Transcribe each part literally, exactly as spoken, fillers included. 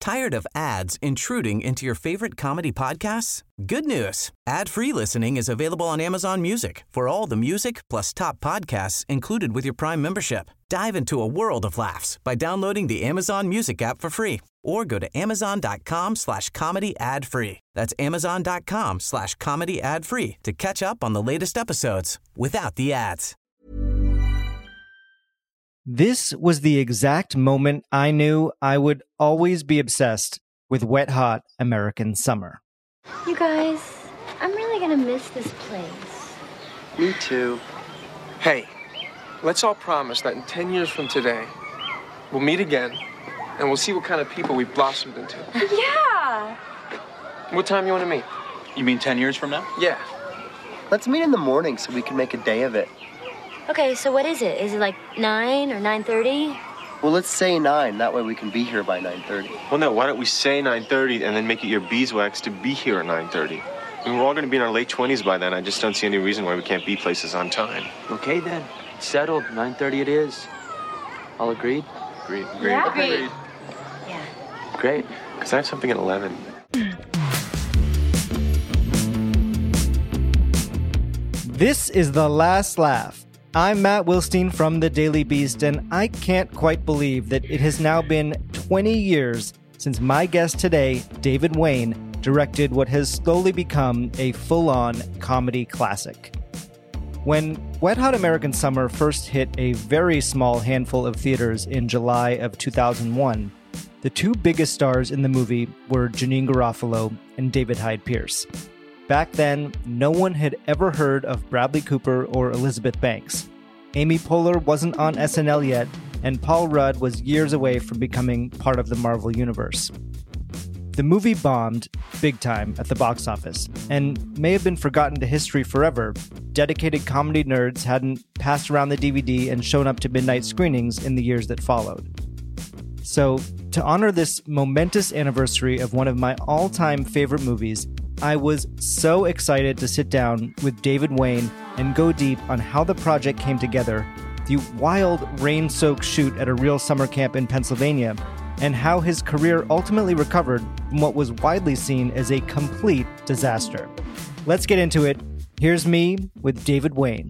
Tired of ads intruding into your favorite comedy podcasts? Good news. Ad-free listening is available on Amazon Music for all the music plus top podcasts included with your Prime membership. Dive into a world of laughs by downloading the Amazon Music app for free or go to amazon.com slash comedy ad free. That's amazon.com slash comedy ad free to catch up on the latest episodes without the ads. This was the exact moment I knew I would always be obsessed with Wet Hot American Summer. You guys, I'm really gonna miss this place. Me too. Hey, let's all promise that in ten years from today, we'll meet again, and we'll see what kind of people we've blossomed into. Yeah! What time you want to meet? You mean ten years from now? Yeah. Let's meet in the morning so we can make a day of it. Okay, so what is it? Is it like nine or nine thirty? Well, let's say nine. That way we can be here by nine thirty. Well, no, why don't we say nine thirty and then make it your beeswax to be here at nine thirty? I mean, we're all going to be in our late twenties by then. I just don't see any reason why we can't be places on time. Okay, then. Settled. nine thirty it is. All agreed? Agreed. Agreed. Yeah, agreed. Yeah. Great, because I have something at eleven. This is The Last Laugh. I'm Matt Wilstein from The Daily Beast, and I can't quite believe that it has now been twenty years since my guest today, David Wain, directed what has slowly become a full-on comedy classic. When Wet Hot American Summer first hit a very small handful of theaters in July of two thousand one, the two biggest stars in the movie were Janeane Garofalo and David Hyde Pierce. Back then, no one had ever heard of Bradley Cooper or Elizabeth Banks. Amy Poehler wasn't on S N L yet, and Paul Rudd was years away from becoming part of the Marvel Universe. The movie bombed big time at the box office, and may have been forgotten to history forever. Dedicated comedy nerds hadn't passed around the D V D and shown up to midnight screenings in the years that followed. So, to honor this momentous anniversary of one of my all-time favorite movies, I was so excited to sit down with David Wain and go deep on how the project came together, the wild rain-soaked shoot at a real summer camp in Pennsylvania, and how his career ultimately recovered from what was widely seen as a complete disaster. Let's get into it. Here's me with David Wain.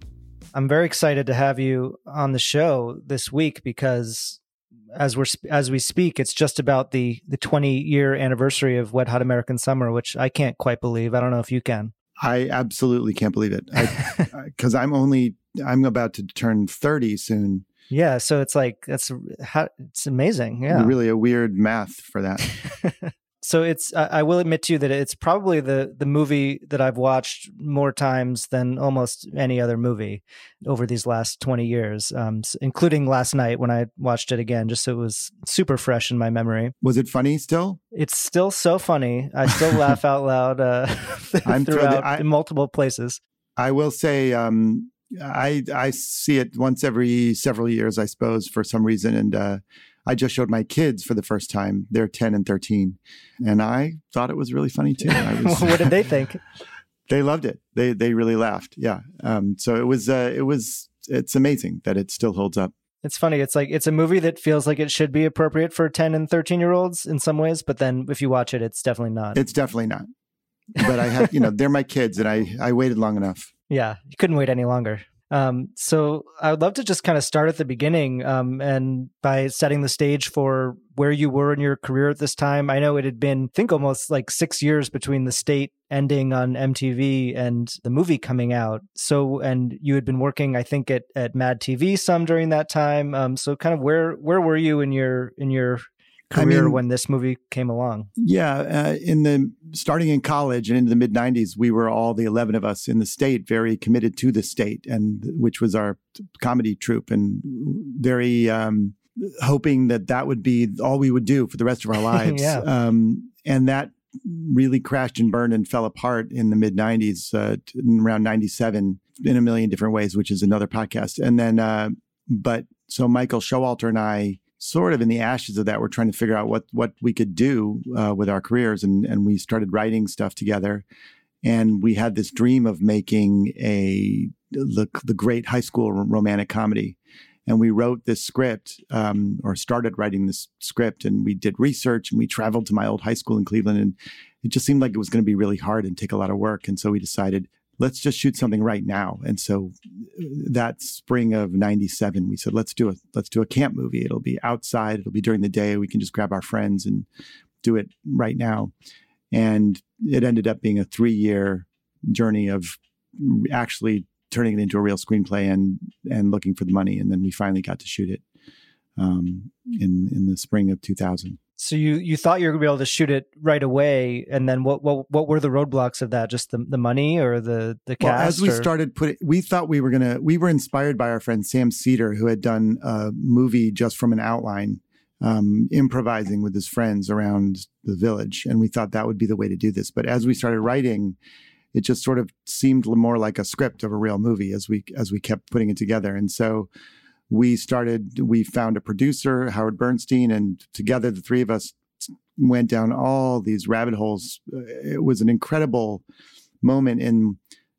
I'm very excited to have you on the show this week because as we're as we speak, it's just about the the twenty-year anniversary of Wet Hot American Summer, which I can't quite believe. I don't know if you can. I absolutely can't believe it because I'm only I'm about to turn thirty soon. Yeah, so it's like that's how it's amazing. Yeah, really a weird math for that. So it's I will admit to you that it's probably the the movie that I've watched more times than almost any other movie over these last twenty years, um, including last night when I watched it again, just so it was super fresh in my memory. Was it funny still? It's still so funny. I still laugh out loud uh, I'm throughout I, in multiple places. I will say um, I I see it once every several years, I suppose, for some reason, and uh, I just showed my kids for the first time. They're ten and thirteen. And I thought it was really funny too. I was, what did they think? They loved it. They they really laughed. Yeah. Um, so it was uh, it was it's amazing that it still holds up. It's funny. It's like it's a movie that feels like it should be appropriate for ten and thirteen year olds in some ways, but then if you watch it, it's definitely not. It's definitely not. But I had, you know, they're my kids, and I I waited long enough. Yeah, you couldn't wait any longer. Um, so I would love to just kind of start at the beginning um, and by setting the stage for where you were in your career at this time. I know it had been, I think, almost like six years between The State ending on M T V and the movie coming out. So, and you had been working, I think, at, at Mad T V some during that time. Um, so kind of where, where were you in your, in your career I mean, when this movie came along? Yeah. Uh, in the, starting in college and into the mid nineties, we were all the eleven of us in The State, very committed to The State, and which was our comedy troupe, and very um, hoping that that would be all we would do for the rest of our lives. yeah. Um, and that really crashed and burned and fell apart in the mid nineties, uh, around ninety-seven in a million different ways, which is another podcast. And then, uh, but so Michael Showalter and I, sort of in the ashes of that, we're trying to figure out what what we could do uh, with our careers, and and we started writing stuff together, and we had this dream of making a the, the great high school romantic comedy, And we wrote this script, um, or started writing this script, and we did research, and we traveled to my old high school in Cleveland, and it just seemed like it was going to be really hard and take a lot of work. And so we decided, let's just shoot something right now. And so that spring of ninety-seven, we said, let's do a let's do a camp movie. It'll be outside. It'll be during the day. We can just grab our friends and do it right now. And it ended up being a three-year journey of actually turning it into a real screenplay and and looking for the money. And then we finally got to shoot it um, in in the spring of two thousand. So you you thought you were going to be able to shoot it right away, and then what what what were the roadblocks of that? Just the, the money or the the cast? Well, as we or? started putting, we thought we were gonna. We were inspired by our friend Sam Cedar, who had done a movie just from an outline, um, improvising with his friends around the village, and we thought that would be the way to do this. But as we started writing, it just sort of seemed more like a script of a real movie as we as we kept putting it together, and so. We started, we found a producer, Howard Bernstein, and together the three of us went down all these rabbit holes. It was an incredible moment in,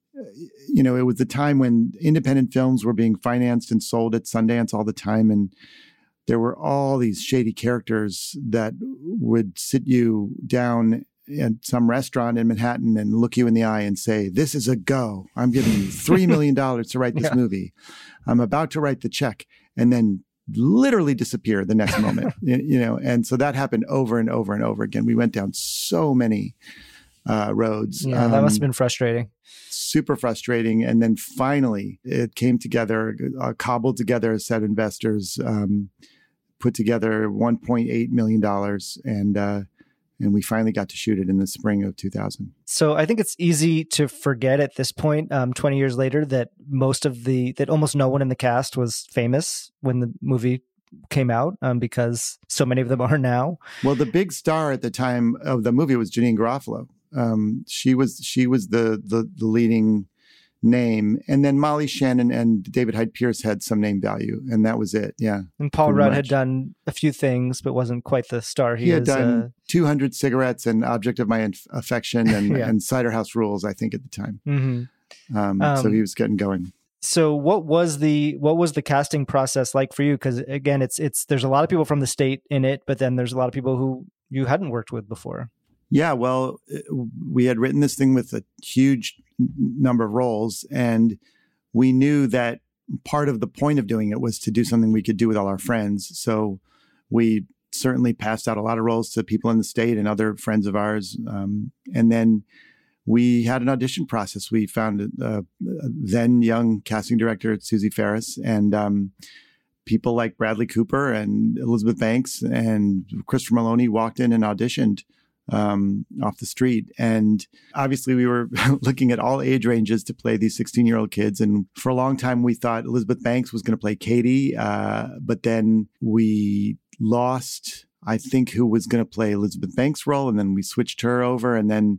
you know, it was the time when independent films were being financed and sold at Sundance all the time. And there were all these shady characters that would sit you down at some restaurant in Manhattan and look you in the eye and say, this is a go. I'm giving you three million dollars to write this yeah. movie. I'm about to write the check, and then literally disappear the next moment, you know? And so that happened over and over and over again. We went down so many uh, roads. Yeah, that um, must have been frustrating. Super frustrating. And then finally it came together, uh, cobbled together a set of investors, um, put together one point eight million dollars, and, uh, And we finally got to shoot it in the spring of two thousand. So I think it's easy to forget at this point, um, twenty years later, that most of the, that almost no one in the cast was famous when the movie came out, um, because so many of them are now. Well, the big star at the time of the movie was Janeane Garofalo. Um, she was she was the, the the leading name, and then Molly Shannon and David Hyde Pierce had some name value, and that was it. Yeah, and Paul Rudd much. had done a few things, but wasn't quite the star he, he had is, done. Uh... two hundred Cigarettes and Object of My Inf- Affection and, yeah. and Cider House Rules, I think, at the time. Mm-hmm. Um, um, so he was getting going. So what was the what was the casting process like for you? Because again, it's it's there's a lot of people from the state in it, but then there's a lot of people who you hadn't worked with before. Yeah, well, we had written this thing with a huge number of roles, and we knew that part of the point of doing it was to do something we could do with all our friends. So we certainly passed out a lot of roles to people in the state and other friends of ours. Um, and then we had an audition process. We found a, a then young casting director, Susie Ferris, and um, people like Bradley Cooper and Elizabeth Banks and Christopher Maloney walked in and auditioned um, off the street. And obviously we were looking at all age ranges to play these sixteen year old kids. And for a long time, we thought Elizabeth Banks was going to play Katie. Uh, but then we lost, I think, who was going to play Elizabeth Banks' role. And then we switched her over. And then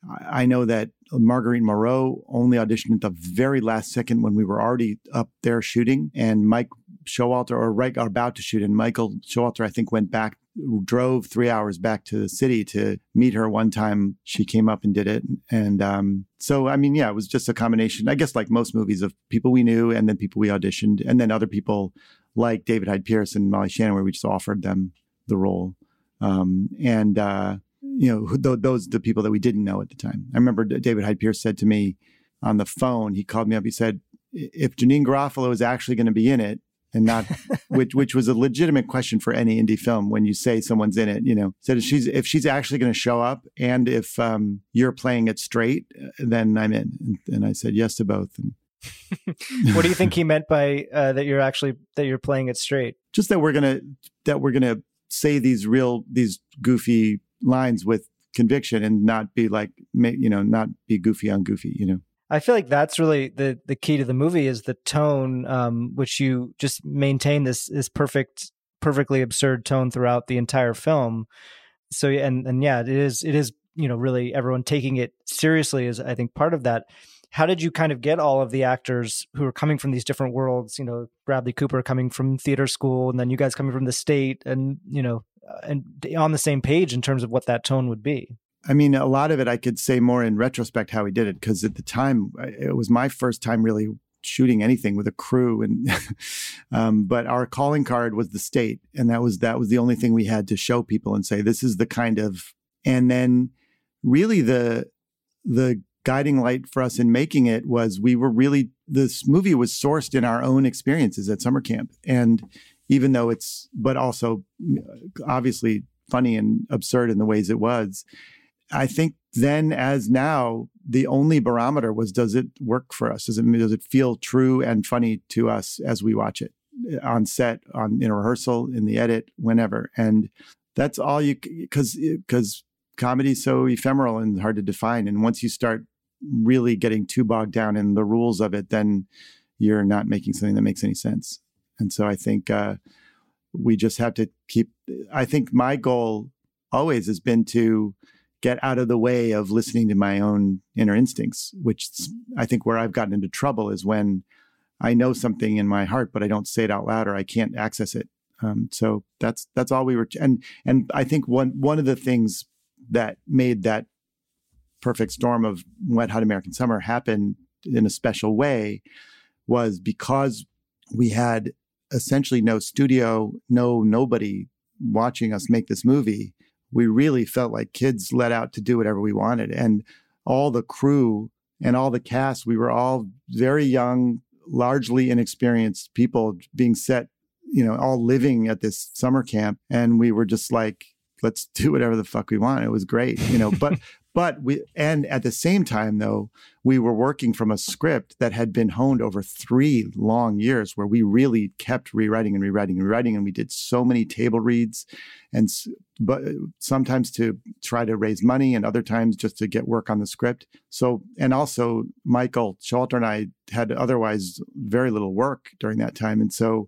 I know that Marguerite Moreau only auditioned at the very last second when we were already up there shooting. And Mike Showalter, or right about to shoot, and Michael Showalter, I think, went back, drove three hours back to the city to meet her one time. She came up and did it. And um, so, I mean, yeah, it was just a combination, I guess, like most movies, of people we knew and then people we auditioned, and then other people like David Hyde Pierce and Molly Shannon, where we just offered them the role. Um, and, uh, you know, th- those are the people that we didn't know at the time. I remember David Hyde Pierce said to me on the phone, he called me up, he said, if Janeane Garofalo is actually going to be in it, and not, which which was a legitimate question for any indie film when you say someone's in it, you know, said if she's, if she's actually going to show up and if um, you're playing it straight, then I'm in. And, and I said yes to both. And what do you think he meant by uh, that you're actually, that you're playing it straight? Just that we're going to, that we're going to say these real, these goofy lines with conviction and not be like, you know, not be goofy on goofy, you know. I feel like that's really the, the key to the movie is the tone, um, which you just maintain this, this perfect, perfectly absurd tone throughout the entire film. So, and, and yeah, it is, it is, you know, really everyone taking it seriously is, I think, part of that. How did you kind of get all of the actors who are coming from these different worlds, you know, Bradley Cooper coming from theater school and then you guys coming from the state and, you know, and on the same page in terms of what that tone would be? I mean, a lot of it I could say more in retrospect how he did it, because at the time, it was my first time really shooting anything with a crew. And um, but our calling card was the state. And that was that was the only thing we had to show people and say, this is the kind of, and then really the the guiding light for us in making it was we were really, this movie was sourced in our own experiences at summer camp. And even though it's, but also obviously funny and absurd in the ways it was, I think then as now, the only barometer was, does it work for us? Does it, does it feel true and funny to us as we watch it on set, on in rehearsal, in the edit, whenever? And that's all you, because because comedy is so ephemeral and hard to define. And once you start really getting too bogged down in the rules of it, then you're not making something that makes any sense. And so I think uh, we just have to keep, I think my goal always has been to get out of the way of listening to my own inner instincts, which I think where I've gotten into trouble is when I know something in my heart, but I don't say it out loud or I can't access it. Um, so that's that's all we were. And and I think one one of the things that made that perfect storm of Wet Hot American Summer happen in a special way was because we had essentially no studio, no nobody watching us make this movie. We really felt like kids let out to do whatever we wanted. And all the crew and all the cast, we were all very young, largely inexperienced people being set, you know, all living at this summer camp. And we were just like, let's do whatever the fuck we want. It was great, you know, but But we, and at the same time, though, we were working from a script that had been honed over three long years where we really kept rewriting and rewriting and rewriting. And we did so many table reads and but sometimes to try to raise money and other times just to get work on the script. So, and also Michael Showalter and I had otherwise very little work during that time. And so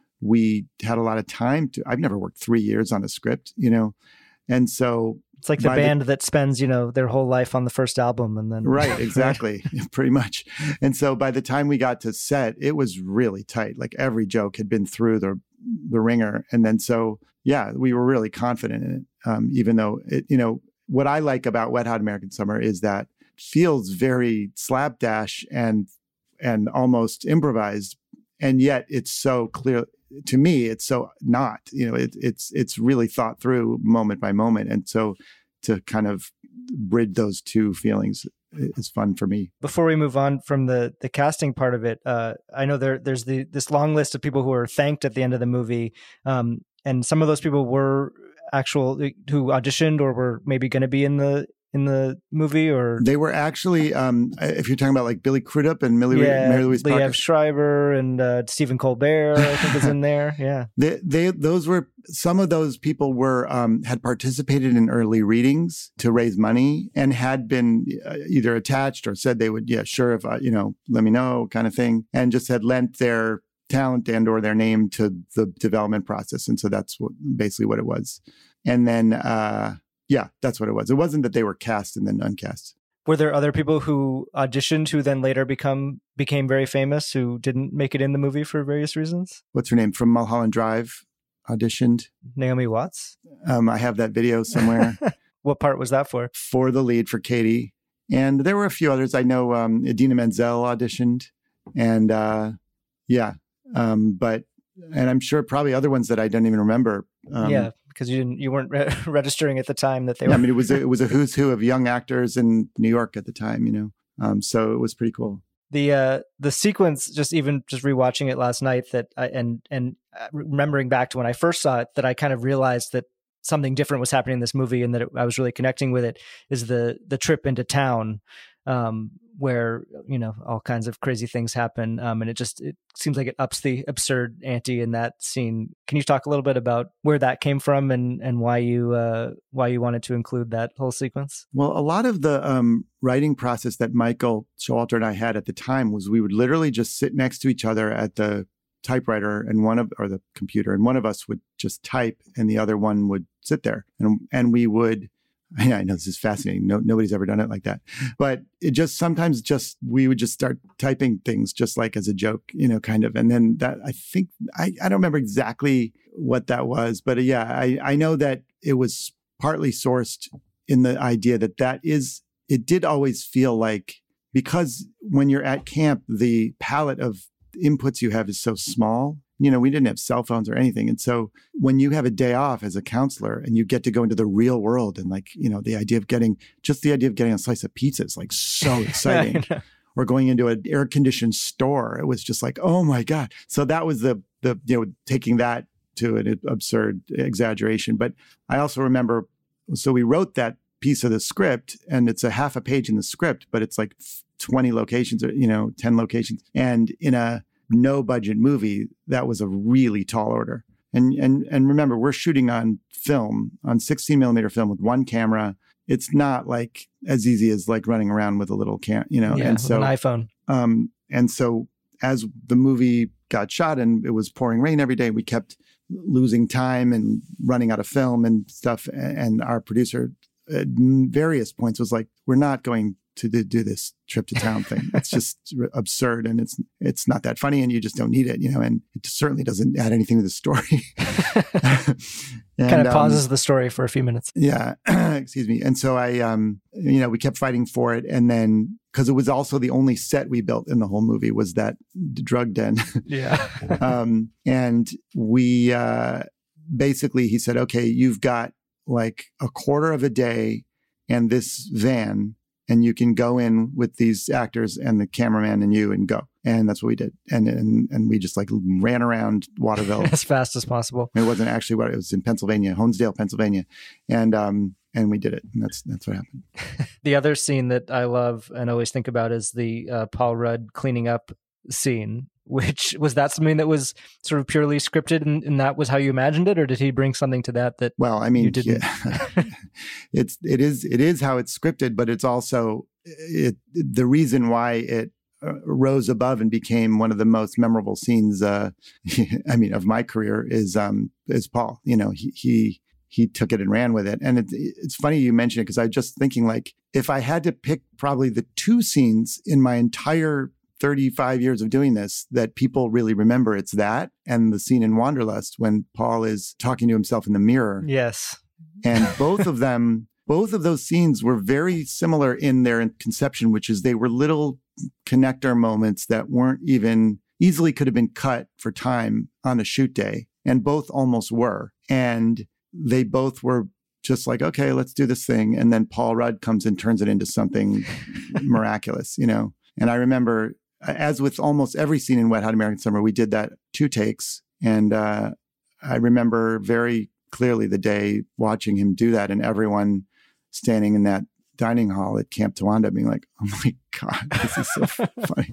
we had a lot of time to, I've never worked three years on a script, you know? And so it's like the band the, that spends, you know, their whole life on the first album and then. Right, exactly. Pretty much. And so by the time we got to set, it was really tight. Like every joke had been through the the ringer. And then so, yeah, we were really confident in it. Um, even though, it, you know, what I like about Wet Hot American Summer is that it feels very slapdash and and almost improvised. And yet it's so clear. To me, it's so not, you know, it, it's it's really thought through moment by moment. And so to kind of bridge those two feelings is fun for me. Before we move on from the the casting part of it, uh, I know there there's the this long list of people who are thanked at the end of the movie. Um, and some of those people were actual who auditioned or were maybe going to be in the in the movie, or they were actually, um, if you're talking about like Billy Crudup and Millie, yeah, Mary Louise Parker, Liev Schreiber and uh, Stephen Colbert, I think is in there. Yeah, they, they, those were some of those people were um, had participated in early readings to raise money and had been either attached or said they would, yeah, sure, if I, you know, let me know, kind of thing, and just had lent their talent and or their name to the development process, and so that's what basically what it was, and then. Uh, Yeah, that's what it was. It wasn't that they were cast and then uncast. Were there other people who auditioned who then later become became very famous who didn't make it in the movie for various reasons? What's her name? From Mulholland Drive auditioned. Naomi Watts? Um, I have that video somewhere. What part was that for? For the lead, for Katie. And there were a few others. I know um, Idina Menzel auditioned. And uh, yeah, um, but, and I'm sure probably other ones that I don't even remember. Um, yeah. Because you didn't, you weren't re- registering at the time that they yeah, were. I mean, it was a, it was a who's who of young actors in New York at the time, you know. Um, so it was pretty cool. The uh, the sequence, just even just rewatching it last night, that I, and and remembering back to when I first saw it, that I kind of realized that something different was happening in this movie, and that it, I was really connecting with it. Is the the trip into town, um, where you know all kinds of crazy things happen, um, and it just it seems like it ups the absurd ante in that scene. Can you talk a little bit about where that came from and and why you uh, why you wanted to include that whole sequence? Well, a lot of the um, writing process that Michael Showalter and I had at the time was we would literally just sit next to each other at the typewriter and one of or the computer, and one of us would just type, and the other one would sit there, and and we would. I know this is fascinating. No, nobody's ever done it like that. But it just sometimes just we would just start typing things just like as a joke, you know, kind of. And then that I think I, I don't remember exactly what that was. But uh, yeah, I, I know that it was partly sourced in the idea that that is it did always feel like because when you're at camp, the palette of inputs you have is so small. You know, we didn't have cell phones or anything. And so when you have a day off as a counselor and you get to go into the real world and like, you know, the idea of getting, just the idea of getting a slice of pizza is like so exciting. Or going into an air conditioned store, it was just like, oh my God. So that was the, the, you know, taking that to an absurd exaggeration. But I also remember, so we wrote that piece of the script and it's a half a page in the script, but it's like twenty locations or, you know, ten locations. And in a no budget movie, that was a really tall order. And, and, and remember, we're shooting on film, on sixteen millimeter film with one camera. It's not like as easy as like running around with a little cam, you know, yeah, and with so an iPhone. Um, and so as the movie got shot and it was pouring rain every day, we kept losing time and running out of film and stuff. And our producer at various points was like, we're not going to do this trip to town thing. It's just absurd and it's it's not that funny and you just don't need it, you know, and it certainly doesn't add anything to the story. and, kind of pauses um, the story for a few minutes. Yeah, excuse me. And so I, um, you know, we kept fighting for it. And then, because it was also the only set we built in the whole movie was that drug den. Yeah. um, and we uh, basically, he said, okay, you've got like a quarter of a day and this van, and you can go in with these actors and the cameraman and you and go. And that's what we did. And and and we just like ran around Waterville as fast as possible. It wasn't actually what it was in Pennsylvania, Honesdale, Pennsylvania. And um and we did it. And that's that's what happened. The other scene that I love and always think about is the uh, Paul Rudd cleaning up scene. Which was that something that was sort of purely scripted and, and that was how you imagined it, or did he bring something to that that well, I mean, you didn't? Yeah. it's it is it is how it's scripted, but it's also it the reason why it uh, rose above and became one of the most memorable scenes. Uh, I mean, of my career is um is Paul. You know, he he he took it and ran with it, and it, it's funny you mention it because I was just thinking like if I had to pick probably the two scenes in my entire thirty-five years of doing this that people really remember, it's that and the scene in Wanderlust when Paul is talking to himself in the mirror. Yes. And both of them, both of those scenes were very similar in their conception, which is they were little connector moments that weren't even easily could have been cut for time on a shoot day. And both almost were. And they both were just like, okay, let's do this thing. And then Paul Rudd comes and turns it into something miraculous, you know? And I remember, as with almost every scene in Wet Hot American Summer, we did that two takes. And uh, I remember very clearly the day watching him do that and everyone standing in that dining hall at Camp Towanda being like, oh my God, this is so funny.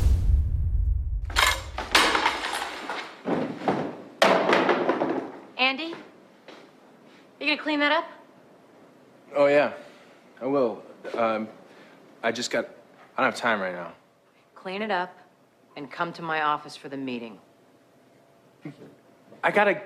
Andy? You gonna clean that up? Oh, yeah, I will. Um, I just got, I don't have time right now. Clean it up and come to my office for the meeting. I gotta...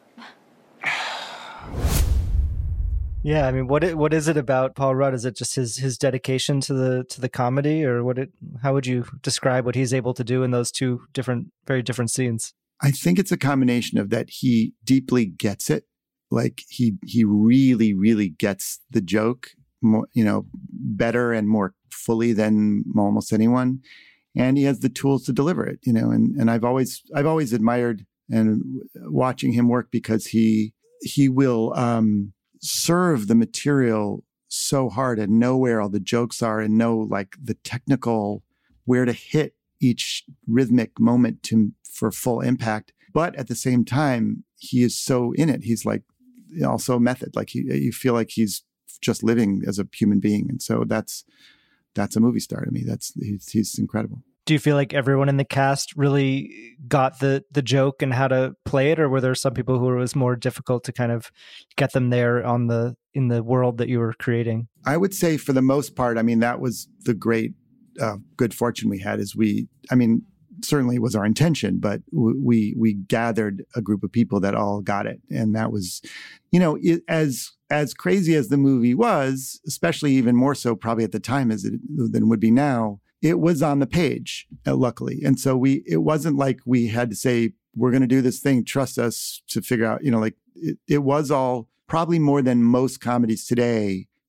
Yeah, I mean, what it, what is it about Paul Rudd? Is it just his his dedication to the to the comedy, or what? It how would you describe what he's able to do in those two different, very different scenes? I think it's a combination of that he deeply gets it, like he he really really gets the joke, more, you know, better and more fully than almost anyone, and he has the tools to deliver it, you know. And and I've always I've always admired and watching him work because he he will. Um, serve the material so hard and know where all the jokes are and know like the technical, where to hit each rhythmic moment to for full impact. But at the same time, he is so in it. He's like also a method. Like he, you feel like he's just living as a human being. And so that's, that's a movie star to me. That's, he's, he's incredible. Do you feel like everyone in the cast really got the the joke and how to play it, or were there some people who it was more difficult to kind of get them there on the in the world that you were creating? I would say for the most part, I mean, that was the great uh, good fortune we had. Is we, I mean, certainly it was our intention, but we we gathered a group of people that all got it, and that was, you know, it, as as crazy as the movie was, especially even more so probably at the time as it than would be now. It was on the page, uh, luckily. And so we, it wasn't like we had to say, we're going to do this thing, trust us to figure out, you know, like it, it was all probably more than most comedies today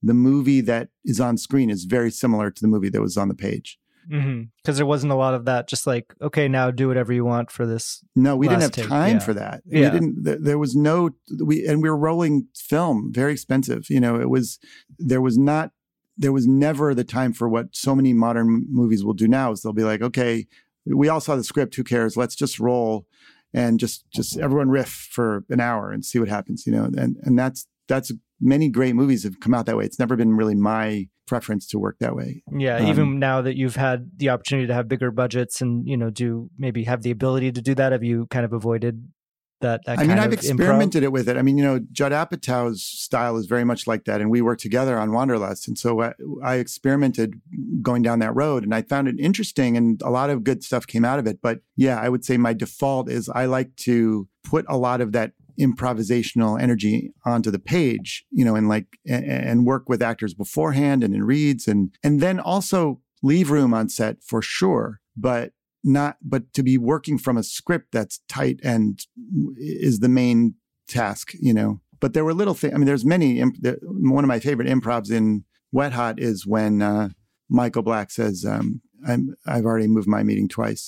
the movie that is on screen is very similar to the movie that was on the page. Because mm-hmm. there wasn't a lot of that, just like, okay, now do whatever you want for this. No, we didn't have take. time yeah. for that. Yeah. We didn't, there, there was no, we, and we were rolling film, very expensive. You know, it was, there was not, there was never the time for what so many modern movies will do now is they'll be like, okay, we all saw the script, who cares? Let's just roll and just, just everyone riff for an hour and see what happens, you know? And, and that's, that's many great movies have come out that way. It's never been really my preference to work that way. Yeah. Um, even now that you've had the opportunity to have bigger budgets and, you know, do maybe have the ability to do that, have you kind of avoided that? that I mean, kind I've of experimented improv? it with it. I mean, you know, Judd Apatow's style is very much like that. And we worked together on Wanderlust. And so I, I experimented going down that road and I found it interesting and a lot of good stuff came out of it. But yeah, I would say my default is I like to put a lot of that improvisational energy onto the page, you know, and like, and, and work with actors beforehand and in reads and, and then also leave room on set for sure, but not, but to be working from a script that's tight and is the main task, you know, but there were little things. I mean, there's many, imp- there, one of my favorite improvs in Wet Hot is when uh, Michael Black says, um, I'm, I've already moved my meeting twice.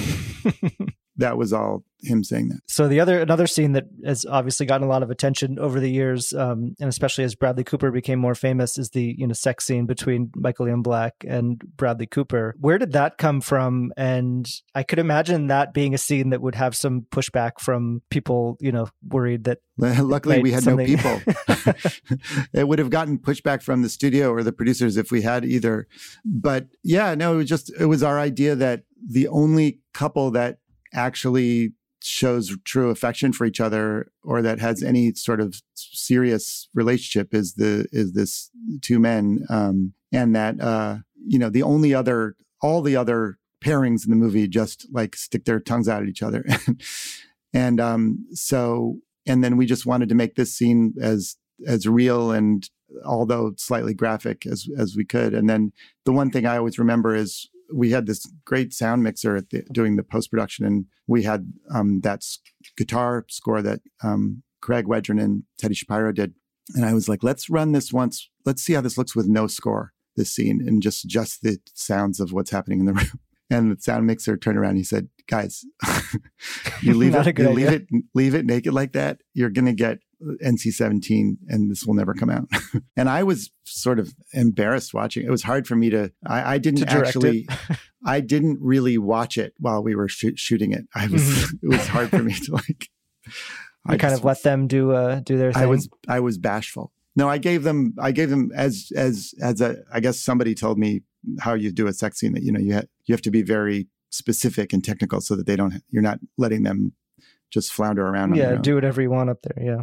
That was all him saying that. So the other, another scene that has obviously gotten a lot of attention over the years, um, and especially as Bradley Cooper became more famous, is the, you know, sex scene between Michael Ian Black and Bradley Cooper. Where did that come from? And I could imagine that being a scene that would have some pushback from people, you know, worried that. Luckily, we had something... no people. It would have gotten pushback from the studio or the producers if we had either. But yeah, no, it was just, it was our idea that the only couple that actually shows true affection for each other or that has any sort of serious relationship is the is this two men um and that uh you know the only other all the other pairings in the movie just like stick their tongues out at each other and um so and then we just wanted to make this scene as as real and although slightly graphic as as we could. And then the one thing I always remember is we had this great sound mixer at the, doing the post-production, and we had um, that s- guitar score that um, Craig Wedren and Teddy Shapiro did. And I was like, let's run this once. Let's see how this looks with no score, this scene, and just just the sounds of what's happening in the room. And the sound mixer turned around and he said, guys, you leave it, you leave it, leave it naked like that, you're going to get N C seventeen and this will never come out. And I was sort of embarrassed watching. It was hard for me to, I, I didn't to actually, I didn't really watch it while we were sh- shooting it. I was, mm-hmm. It was hard for me to like, I kind just, of let them do, uh, do their thing. I was, I was bashful. No, I gave them, I gave them as, as, as a, I guess somebody told me how you do a sex scene that, you know, you have, you have to be very specific and technical so that they don't, you're not letting them just flounder around. Yeah. On their own. Do whatever you want up there. Yeah.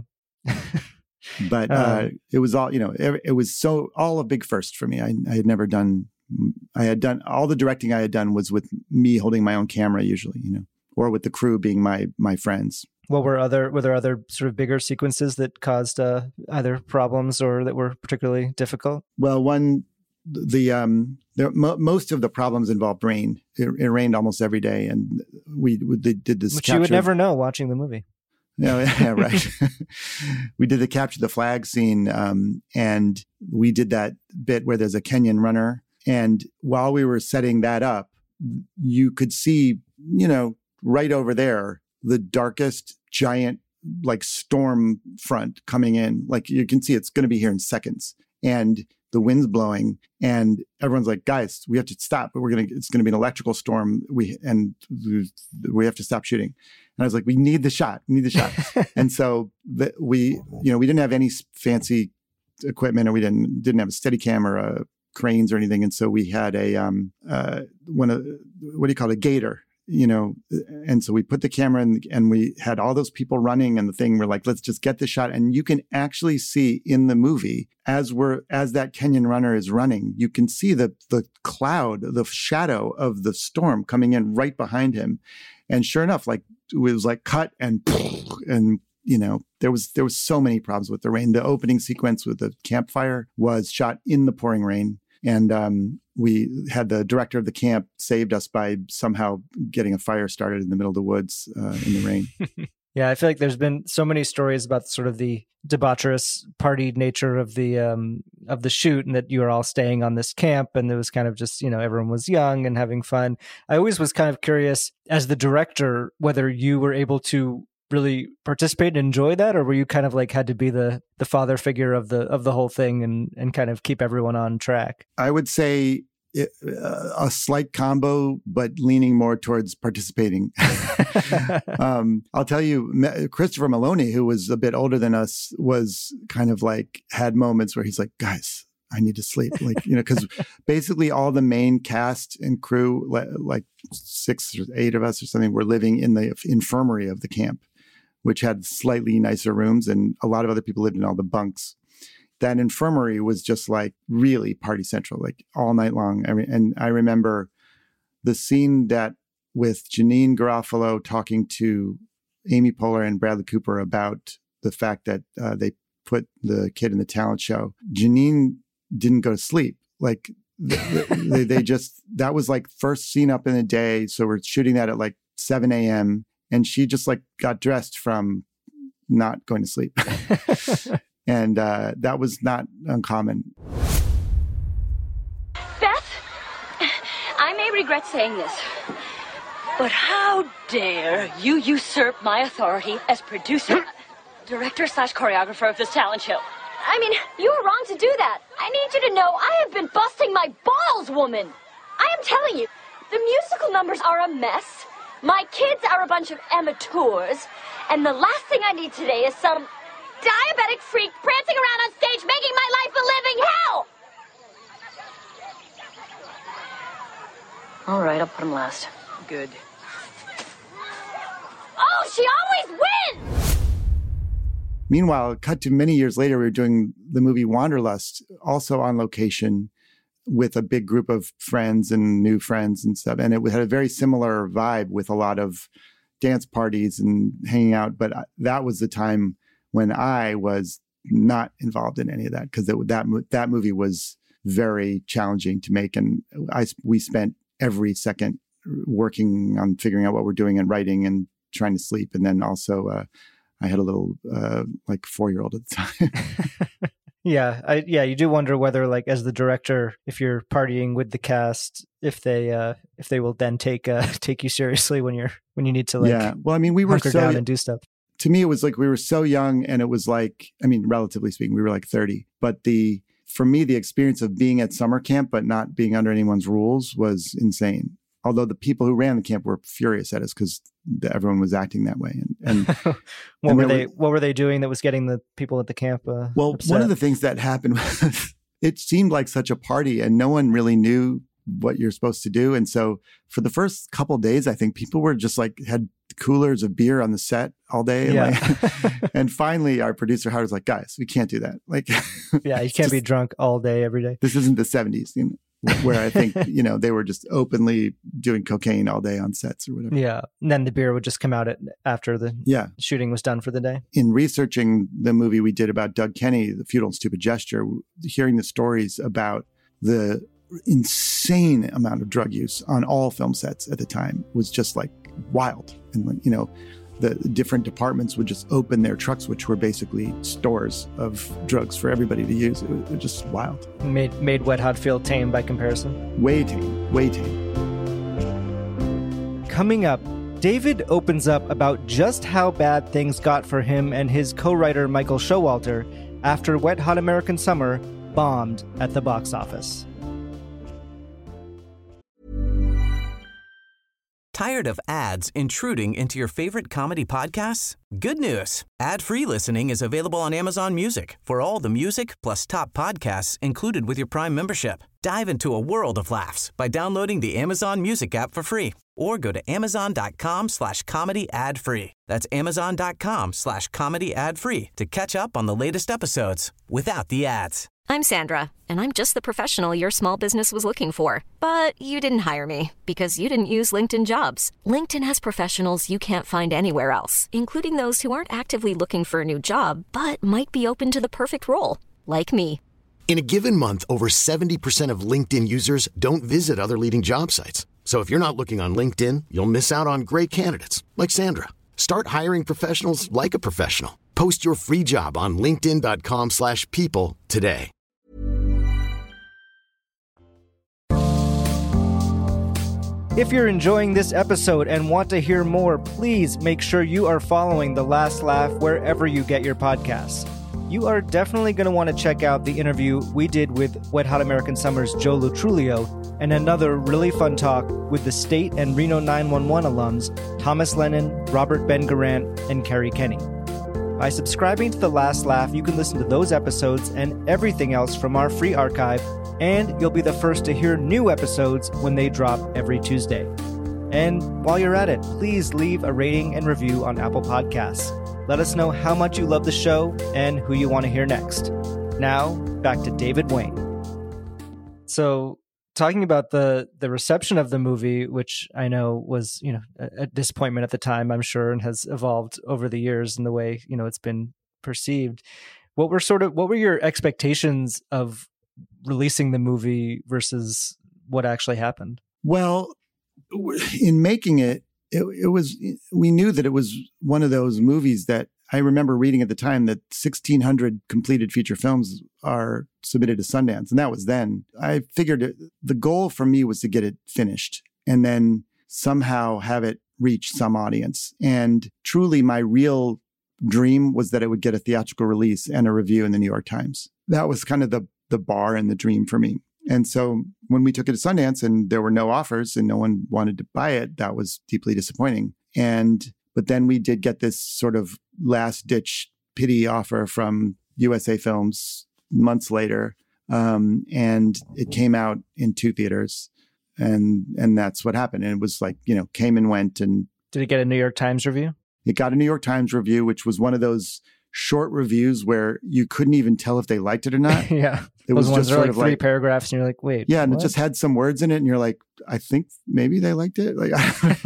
But uh, um, it was all, you know, it, it was so all a big first for me. I, I had never done, I had done, all the directing I had done was with me holding my own camera usually, you know, or with the crew being my my friends. Well, were other were there other sort of bigger sequences that caused uh, either problems or that were particularly difficult? Well, one, the, um, there, mo- most of the problems involved rain. It, it rained almost every day. And we, we did this. Which capture. You would never know watching the movie. No, yeah, right. We did the capture the flag scene, um, and we did that bit where there's a Kenyan runner. And while we were setting that up, you could see, you know, right over there, the darkest giant like storm front coming in. Like you can see it's going to be here in seconds. And the wind's blowing and everyone's like, guys, we have to stop. We're going to, it's going to be an electrical storm. We, and we have to stop shooting. And I was like, we need the shot, we need the shot. And so the, we, you know, we didn't have any fancy equipment, or we didn't, didn't have a Steadicam or a cranes or anything. And so we had a, um, uh, one of, what do you call it? A gator, you know? And so we put the camera in and we had all those people running and the thing, we're like, let's just get the shot. And you can actually see in the movie, as we're, as that Kenyan runner is running, you can see the, the cloud, the shadow of the storm coming in right behind him. And sure enough, like it was like cut and, and, you know, there was, there was so many problems with the rain. The opening sequence with the campfire was shot in the pouring rain. And um, we had the director of the camp saved us by somehow getting a fire started in the middle of the woods uh, in the rain. Yeah, I feel like there's been so many stories about sort of the debaucherous party nature of the um, of the shoot, and that you were all staying on this camp, and it was kind of just, you know, everyone was young and having fun. I always was kind of curious, as the director, whether you were able to really participate and enjoy that, or were you kind of like had to be the the father figure of the of the whole thing and and kind of keep everyone on track? I would say it, uh, a slight combo, but leaning more towards participating. um, I'll tell you, Christopher Maloney, who was a bit older than us, was kind of like had moments where he's like, guys, I need to sleep. Like, you know, because basically all the main cast and crew, like six or eight of us or something, were living in the infirmary of the camp, which had slightly nicer rooms, and a lot of other people lived in all the bunks. That infirmary was just like really party central, like all night long. I mean, and I remember the scene that with Janeane Garofalo talking to Amy Poehler and Bradley Cooper about the fact that uh, they put the kid in the talent show. Janeane didn't go to sleep. Like they, they just, that was like first scene up in the day. So we're shooting that at like seven a.m. and she just like got dressed from not going to sleep. And uh, that was not uncommon. Beth, I may regret saying this, but how dare you usurp my authority as producer, director slash choreographer of this talent show? I mean, you were wrong to do that. I need you to know I have been busting my balls, woman. I am telling you, the musical numbers are a mess. My kids are a bunch of amateurs. And the last thing I need today is some diabetic freak prancing around on stage making my life a living hell! All right, I'll put him last. Good. Oh, she always wins! Meanwhile, cut to many years later, we were doing the movie Wanderlust, also on location with a big group of friends and new friends and stuff. And it had a very similar vibe with a lot of dance parties and hanging out. But that was the time when I was not involved in any of that, because that that movie was very challenging to make. And I we spent every second working on figuring out what we're doing and writing and trying to sleep. And then also uh, I had a little uh, like four-year-old at the time. Yeah, I, yeah, you do wonder whether, like, as the director, if you're partying with the cast, if they uh, if they will then take uh, take you seriously when you're when you need to like yeah. Well, I mean, we were hunker so down and do stuff. To me, it was like we were so young, and it was like, I mean, relatively speaking, we were like thirty. But the for me, the experience of being at summer camp but not being under anyone's rules was insane. Although the people who ran the camp were furious at us because everyone was acting that way. And, and what and were they? were, what were they doing that was getting the people at the camp? Uh, well, upset? One of the things that happened was it seemed like such a party, and no one really knew what you're supposed to do. And so for the first couple of days, I think people were just like had coolers of beer on the set all day. Yeah. And, like, and finally, our producer Howard was like, "Guys, we can't do that. Like, yeah, you can't just, be drunk all day every day. This isn't the seventies." You know? Where I think, you know, they were just openly doing cocaine all day on sets or whatever. Yeah. And then the beer would just come out at, after the yeah. shooting was done for the day. In researching the movie we did about Doug Kenny, The Futile and Stupid Gesture, hearing the stories about the insane amount of drug use on all film sets at the time was just like wild. And, you know, the different departments would just open their trucks, which were basically stores of drugs for everybody to use. It was, it was just wild. Made made Wet Hot feel tame by comparison. Way tame, way tame. Coming up, David opens up about just how bad things got for him and his co-writer Michael Showalter after Wet Hot American Summer bombed at the box office. Tired of ads intruding into your favorite comedy podcasts? Good news. Ad-free listening is available on Amazon Music for all the music plus top podcasts included with your Prime membership. Dive into a world of laughs by downloading the Amazon Music app for free or go to amazon.com slash comedy ad free. That's amazon.com slash comedy ad free to catch up on the latest episodes without the ads. I'm Sandra, and I'm just the professional your small business was looking for. But you didn't hire me because you didn't use LinkedIn Jobs. LinkedIn has professionals you can't find anywhere else, including those who aren't actively looking for a new job, but might be open to the perfect role, like me. In a given month, over seventy percent of LinkedIn users don't visit other leading job sites. So if you're not looking on LinkedIn, you'll miss out on great candidates, like Sandra. Start hiring professionals like a professional. Post your free job on linkedin.com slash people today. If you're enjoying this episode and want to hear more, please make sure you are following The Last Laugh wherever you get your podcasts. You are definitely going to want to check out the interview we did with Wet Hot American Summer's Joe Lo Truglio and another really fun talk with the State and Reno nine one one alums Thomas Lennon, Robert Ben-Garant, and Kerri Kenney. By subscribing to The Last Laugh, you can listen to those episodes and everything else from our free archive, and you'll be the first to hear new episodes when they drop every Tuesday. And while you're at it, please leave a rating and review on Apple Podcasts. Let us know how much you love the show and who you want to hear next. Now, back to David Wain. So, talking about the the reception of the movie, which I know was, you know, a, a disappointment at the time, I'm sure, and has evolved over the years in the way, you know, it's been perceived. What were sort of what were your expectations of releasing the movie versus what actually happened? Well, in making it, it, it was, we knew that it was one of those movies that I remember reading at the time that sixteen hundred completed feature films are submitted to Sundance. And that was then. I figured it, the goal for me was to get it finished and then somehow have it reach some audience. And truly my real dream was that it would get a theatrical release and a review in the New York Times. That was kind of the, the bar and the dream for me. And so when we took it to Sundance and there were no offers and no one wanted to buy it, that was deeply disappointing. And But then we did get this sort of last-ditch pity offer from U S A Films months later, um, and it came out in two theaters, and and that's what happened. And it was like, you know, came and went. And did it get a New York Times review? It got a New York Times review, which was one of those short reviews where you couldn't even tell if they liked it or not. Yeah, it those was ones just are sort like of three like paragraphs, and you're like, wait, yeah, and what? it just had some words in it, and you're like, I think maybe they liked it, like.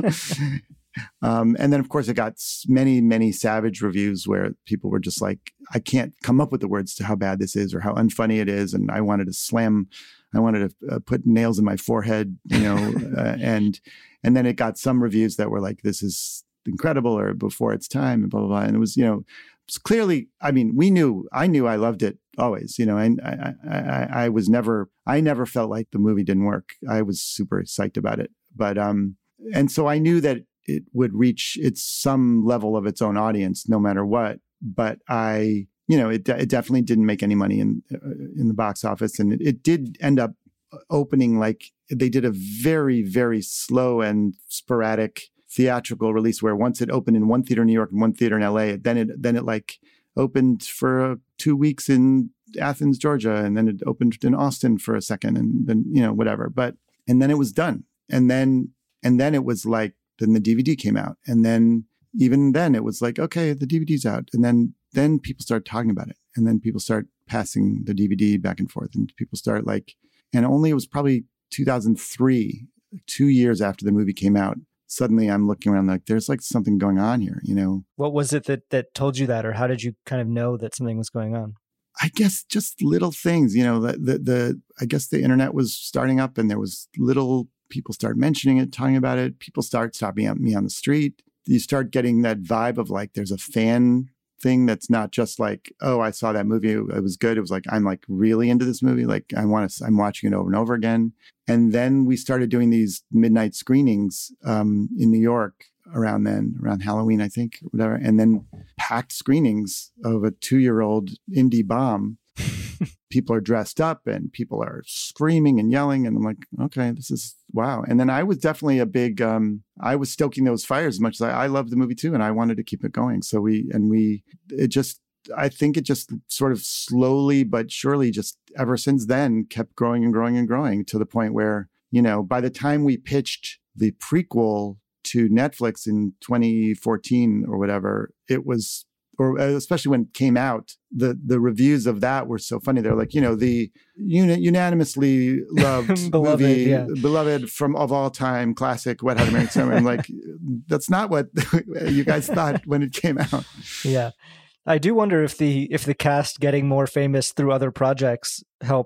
Um, and then, of course, it got many, many savage reviews where people were just like, I can't come up with the words to how bad this is or how unfunny it is. And I wanted to slam, I wanted to uh, put nails in my forehead, you know, uh, and and then it got some reviews that were like, this is incredible or before its time and blah, blah, blah. And it was, you know, it's clearly, I mean, we knew, I knew I loved it always, you know, and I, I, I, I was never, I never felt like the movie didn't work. I was super psyched about it. But, um, and so I knew that it would reach its some level of its own audience, no matter what. But I, you know, it, it definitely didn't make any money in in the box office, and it, it did end up opening like they did a very, very slow and sporadic theatrical release, where once it opened in one theater in New York and one theater in L A, then it then it like opened for uh, two weeks in Athens, Georgia, and then it opened in Austin for a second, and then you know whatever. But and then it was done, and then and then it was like. Then the D V D came out. And then even then it was like, okay, the D V D's out. And then then people start talking about it. And then people start passing the D V D back and forth. And people start like, and only it was probably two thousand three, two years after the movie came out, suddenly I'm looking around like, there's like something going on here, you know? What was it that that told you that? Or how did you kind of know that something was going on? I guess just little things, you know, the, the, the I guess the internet was starting up and there was little people start mentioning it, talking about it. People start stopping at me on the street. You start getting that vibe of like, there's a fan thing that's not just like, oh, I saw that movie. It was good. It was like, I'm like really into this movie. Like I want to, I'm watching it over and over again. And then we started doing these midnight screenings um, in New York around then, around Halloween, I think, or whatever. And then packed screenings of a two-year-old indie bomb. People are dressed up and people are screaming and yelling. And I'm like, okay, this is wow. And then I was definitely a big, um, I was stoking those fires as much as I, I loved the movie too. And I wanted to keep it going. So we, and we, it just, I think it just sort of slowly, but surely just ever since then kept growing and growing and growing to the point where, you know, by the time we pitched the prequel to Netflix in twenty fourteen or whatever, it was, or especially when it came out, the the reviews of that were so funny. They're like, you know, the uni- unanimously loved beloved, movie, yeah. beloved from of all time, classic Wet Hot American Summer. I'm like, that's not what you guys thought when it came out. Yeah, I do wonder if the if the cast getting more famous through other projects helped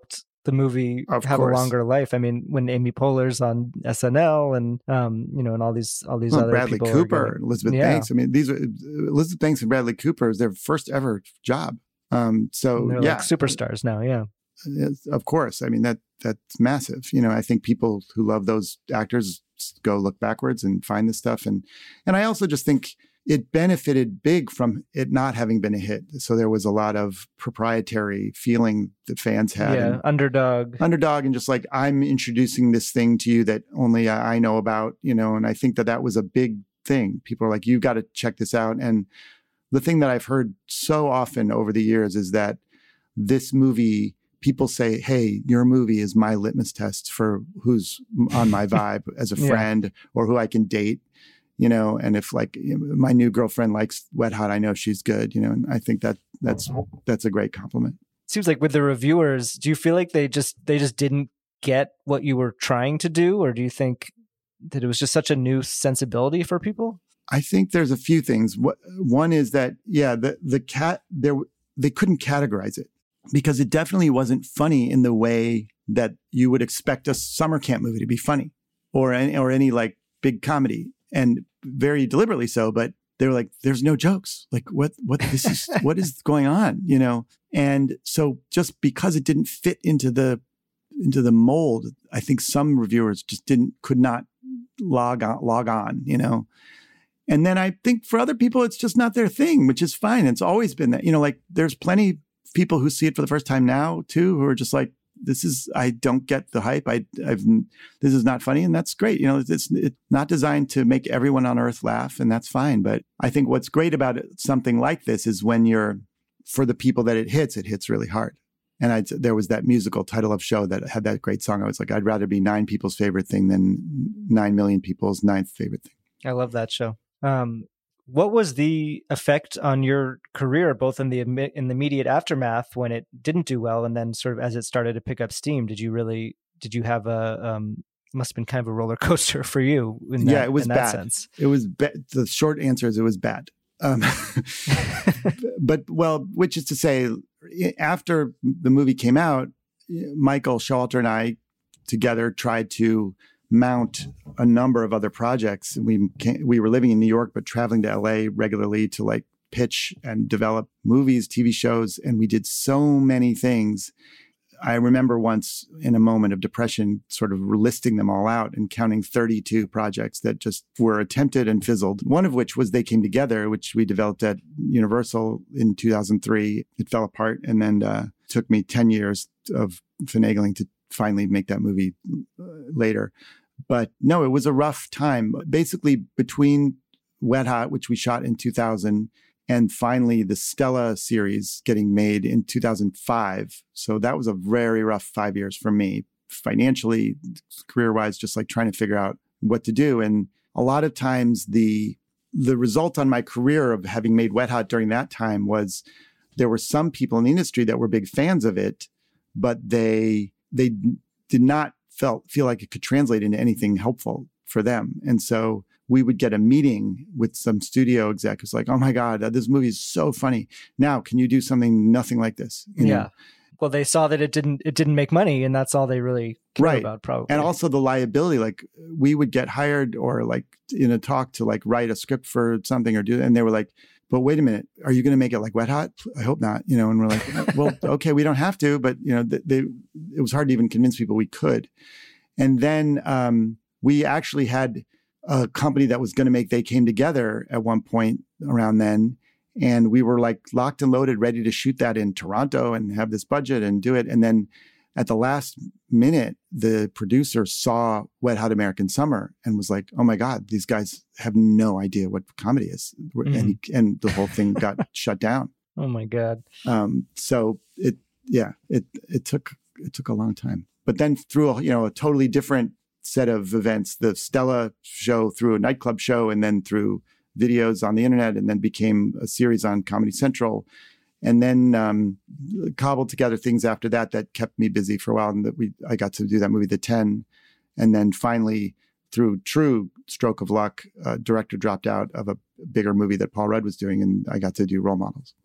the movie of have course. a longer life. I mean, when Amy Poehler's on S N L and, um, you know, and all these, all these well, other Bradley people. Cooper, getting, Elizabeth yeah. Banks. I mean, these are Elizabeth Banks and Bradley Cooper is their first ever job. Um, so And they're yeah, like superstars now. Yeah. Yes, of course. I mean, that that's massive. You know, I think people who love those actors go look backwards and find this stuff. And and I also just think it benefited big from it not having been a hit. So there was a lot of proprietary feeling that fans had. Yeah, and underdog. Underdog and just like, I'm introducing this thing to you that only I know about, you know, and I think that that was a big thing. People are like, you've got to check this out. And the thing that I've heard so often over the years is that this movie, people say, hey, your movie is my litmus test for who's on my vibe as a friend yeah. or who I can date, you know, and if like you know, my new girlfriend likes Wet Hot, I know she's good, you know, and I think that that's, that's a great compliment. Seems like with the reviewers, do you feel like they just, they just didn't get what you were trying to do? Or do you think that it was just such a new sensibility for people? I think there's a few things. One is that, yeah, the, the cat there, they couldn't categorize it because it definitely wasn't funny in the way that you would expect a summer camp movie to be funny or any, or any like big comedy, and very deliberately so. But they were like, there's no jokes. Like what, what this is, what is going on, you know? And so just because it didn't fit into the, into the mold, I think some reviewers just didn't, could not log on, log on, you know? And then I think for other people, it's just not their thing, which is fine. It's always been that, you know, like there's plenty of people who see it for the first time now too, who are just like, this is, I don't get the hype. I, I've, this is not funny. And that's great. You know, it's, it's not designed to make everyone on earth laugh, and that's fine. But I think what's great about it, something like this is when you're, for the people that it hits, it hits really hard. And I, there was that musical Title of Show that had that great song. I was like, I'd rather be nine people's favorite thing than nine million people's ninth favorite thing. I love that show. Um, what was the effect on your career, both in the in the immediate aftermath when it didn't do well, and then sort of as it started to pick up steam? Did you really? Did you have a? Um, must have been kind of a roller coaster for you. In that, yeah, it was in that bad. Sense. It was ba- the short answer is it was bad. Um, but well, which is to say, after the movie came out, Michael Showalter and I together tried to mount a number of other projects. We came, we were living in New York, but traveling to L A regularly to like pitch and develop movies, T V shows. And we did so many things. I remember once in a moment of depression, sort of listing them all out and counting thirty-two projects that just were attempted and fizzled. One of which was They Came Together, which we developed at Universal in two thousand three. It fell apart. And then uh, took me ten years of finagling to finally make that movie uh, later. But no, it was a rough time. Basically, between Wet Hot, which we shot in two thousand, and finally the Stella series getting made in two thousand five. So that was a very rough five years for me, financially, career-wise, just like trying to figure out what to do. And a lot of times the the result on my career of having made Wet Hot during that time was there were some people in the industry that were big fans of it, but they they did not felt feel like it could translate into anything helpful for them. And so we would get a meeting with some studio exec who's like, oh my God, this movie is so funny. Now, can you do something nothing like this? You yeah. know? Well, they saw that it didn't it didn't make money, and that's all they really care right. about, probably. And also the liability, like we would get hired or like in a talk to like write a script for something or do, and they were like, but wait a minute, are you going to make it like Wet Hot? I hope not, you know, and we're like, well, okay, we don't have to, but you know, they, they, it was hard to even convince people we could. And then um, we actually had a company that was going to make They Came Together at one point around then. And we were like locked and loaded, ready to shoot that in Toronto and have this budget and do it. And then at the last minute, the producer saw Wet Hot American Summer and was like, oh my God, these guys have no idea what comedy is. Mm-hmm. And, he, and the whole thing got shut down. Oh my God. Um, so it, yeah, it, it took, it took a long time, but then through a, you know, a totally different set of events, the Stella show through a nightclub show, and then through videos on the internet, and then became a series on Comedy Central. And then um, cobbled together things after that that kept me busy for a while. And that we, I got to do that movie, The Ten. And then finally, through true stroke of luck, a director dropped out of a bigger movie that Paul Rudd was doing, and I got to do Role Models.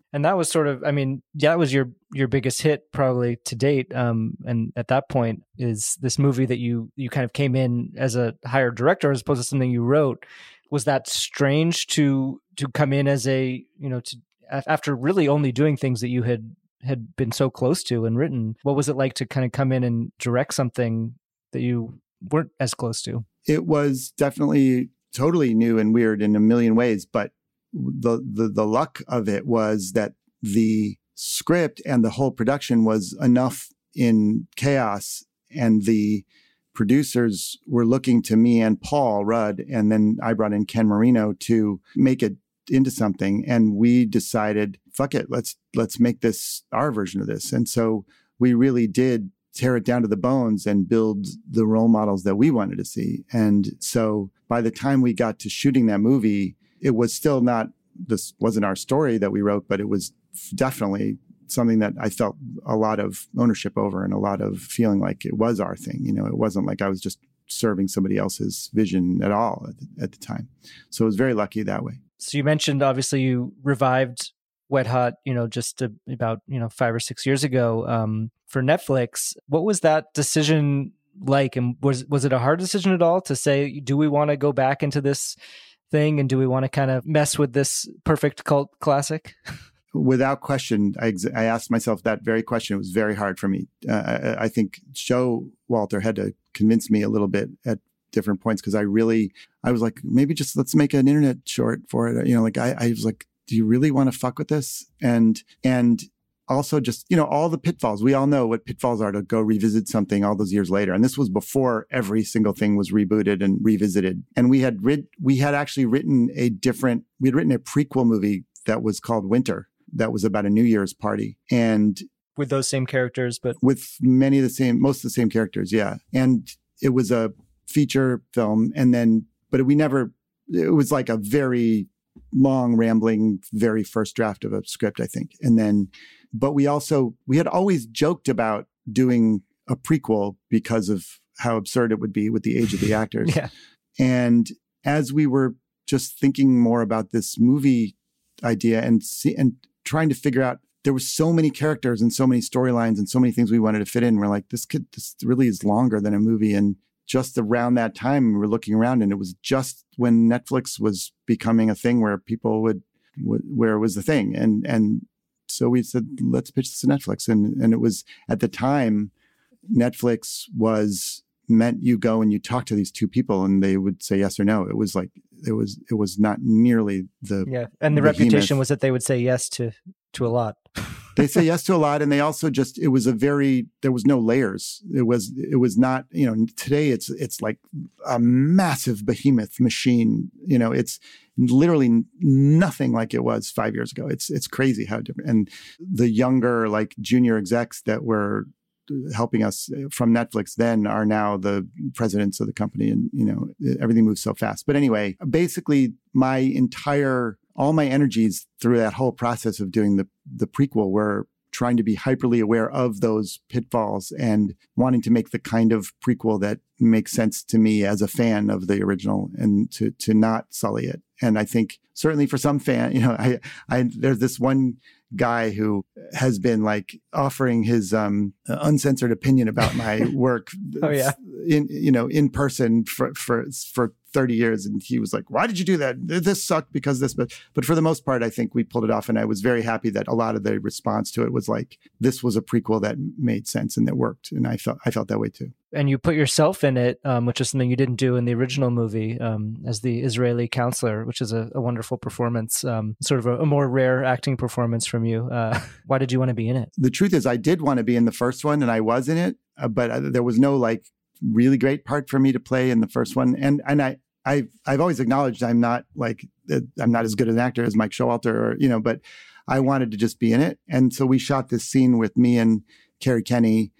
And that was sort of, I mean, that was your your biggest hit probably to date. Um, and at that point is this movie that you you kind of came in as a hired director as opposed to something you wrote. Was that strange to to come in as a, you know, to after really only doing things that you had had been so close to and written? What was it like to kind of come in and direct something that you weren't as close to? It was definitely totally new and weird in a million ways, but the, the the luck of it was that the script and the whole production was enough in chaos, and the producers were looking to me and Paul Rudd, and then I brought in Ken Marino to make it into something. And we decided, fuck it, let's let's make this our version of this. And so we really did tear it down to the bones and build the role models that we wanted to see. And so by the time we got to shooting that movie, it was still not, this wasn't our story that we wrote, but it was definitely something that I felt a lot of ownership over and a lot of feeling like it was our thing. You know, it wasn't like I was just serving somebody else's vision at all at the, at the time. So it was very lucky that way. So you mentioned, obviously, you revived Wet Hot, you know, just to, about, you know, five or six years ago um, for Netflix. What was that decision like? And was was it a hard decision at all to say, do we want to go back into this thing? And do we want to kind of mess with this perfect cult classic? Without question, I, ex- I asked myself that very question. It was very hard for me. Uh, I, I think Showalter had to convince me a little bit at different points, because I really, I was like, maybe just let's make an internet short for it. You know, like I, I was like, do you really want to fuck with this? And, and also just, you know, all the pitfalls. We all know what pitfalls are to go revisit something all those years later. And this was before every single thing was rebooted and revisited. And we had writ- we had actually written a different, we had written a prequel movie that was called Winter. That was about a New Year's party. And with those same characters, but with many of the same, most of the same characters. Yeah. And it was a feature film. And then, but we never, it was like a very long, rambling, very first draft of a script, I think. And then, but we also, we had always joked about doing a prequel because of how absurd it would be with the age of the actors. Yeah. And as we were just thinking more about this movie idea and see, and trying to figure out, there were so many characters and so many storylines and so many things we wanted to fit in. We're like, this could, this really is longer than a movie. And just around that time, we were looking around, and it was just when Netflix was becoming a thing where people would, would where it was the thing. And, and so we said, let's pitch this to Netflix. And, and it was, at the time, Netflix was meant you go and you talk to these two people and they would say yes or no. It was like, it was, it was not nearly the, yeah. And the behemoth. reputation was that they would say yes to, to a lot. They say yes to a lot. And they also just, it was a very, there was no layers. It was, it was not, you know, today it's, it's like a massive behemoth machine. You know, it's literally nothing like it was five years ago. It's, it's crazy how different. And the younger, like junior execs that were helping us from Netflix then are now the presidents of the company. And, you know, everything moves so fast. But anyway, basically my entire, all my energies through that whole process of doing the, the prequel were trying to be hyperly aware of those pitfalls and wanting to make the kind of prequel that makes sense to me as a fan of the original, and to, to not sully it. And I think certainly for some fan, you know, I, I, there's this one guy who has been like offering his um, uncensored opinion about my work. Oh yeah, in you know in person for for for thirty years, and he was like, "Why did you do that? This sucked because this." But but for the most part, I think we pulled it off, and I was very happy that a lot of the response to it was like, "This was a prequel that made sense and that worked," and I felt I felt that way too. And you put yourself in it, um, which is something you didn't do in the original movie, um, as the Israeli counselor, which is a, a wonderful performance, um, sort of a, a more rare acting performance from you. Uh, why did you want to be in it? The truth is, I did want to be in the first one, and I was in it, uh, but uh, there was no like really great part for me to play in the first one. And and I I've I've always acknowledged I'm not like uh, I'm not as good an actor as Mike Showalter, or you know, but I wanted to just be in it, and so we shot this scene with me and Carrie Kenny.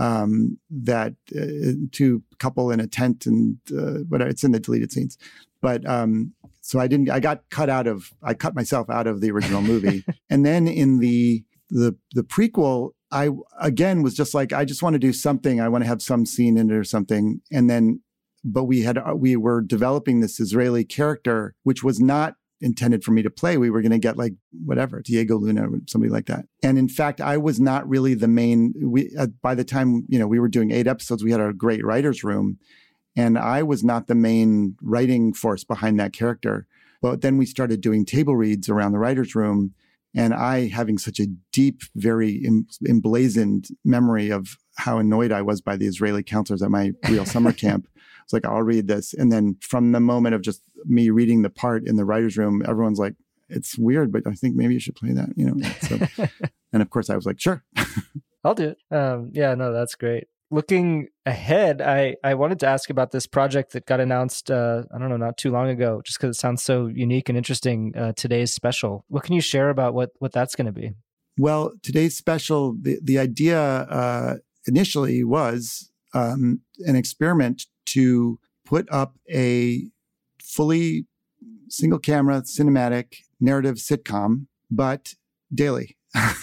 Um, that uh, two couple in a tent and uh, whatever, it's in the deleted scenes. But um, so I didn't, I got cut out of, I cut myself out of the original movie. And then in the, the, the prequel, I again was just like, I just want to do something. I want to have some scene in it or something. And then, but we had, we were developing this Israeli character, which was not intended for me to play. We were going to get like whatever, Diego Luna, somebody like that. And in fact, I was not really the main, we, uh, by the time, you know, we were doing eight episodes, we had a great writer's room. And I was not the main writing force behind that character. But then we started doing table reads around the writer's room. And I, having such a deep, very em- emblazoned memory of how annoyed I was by the Israeli counselors at my real summer camp, I was like, I'll read this. And then from the moment of just me reading the part in the writer's room, everyone's like, it's weird, but I think maybe you should play that, you know? So, and of course I was like, sure. I'll do it. Um, yeah, no, that's great. Looking ahead, I, I wanted to ask about this project that got announced, uh, I don't know, not too long ago, just because it sounds so unique and interesting, uh, today's special. What can you share about what, what that's going to be? Well, today's special, the, the idea uh, initially was um, an experiment to put up a fully single camera, cinematic, narrative sitcom, but daily.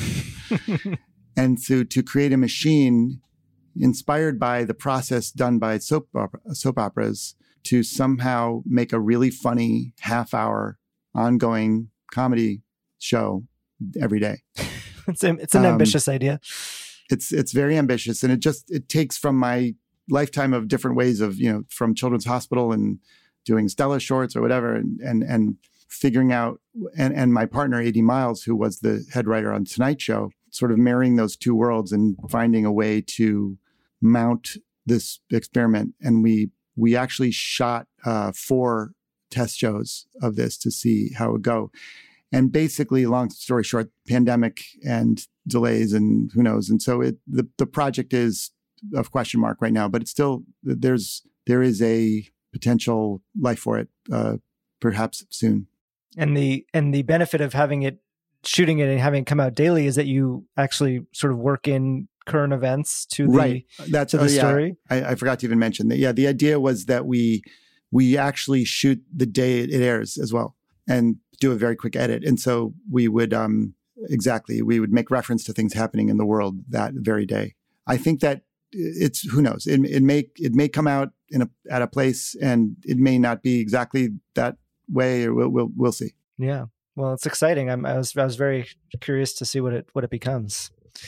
And so to create a machine inspired by the process done by soap opera, soap operas to somehow make a really funny half-hour ongoing comedy show every day. it's, a, it's an um, ambitious idea. It's it's very ambitious, and it just it takes from my lifetime of different ways of, you know, from Children's Hospital and doing Stella shorts or whatever, and and, and figuring out, and, and my partner, A D Miles, who was the head writer on Tonight Show, sort of marrying those two worlds and finding a way to mount this experiment. And we we actually shot uh, four test shows of this to see how it would go. And basically, long story short, pandemic and delays and who knows. And so it the, the project is a question mark right now, but it's still, there's there is a potential life for it, uh, perhaps soon. And the and the benefit of having it, shooting it and having it come out daily is that you actually sort of work in current events to the, right. That's, to the uh, yeah, story. I, I forgot to even mention that. Yeah, the idea was that we we actually shoot the day it airs as well and do a very quick edit. And so we would, um, exactly, we would make reference to things happening in the world that very day. I think that it's, who knows, it, it may it may come out in a at a place and it may not be exactly that way, or we'll we'll, we'll see. Yeah. Well, it's exciting. I'm, I was I was very curious to see what it what it becomes.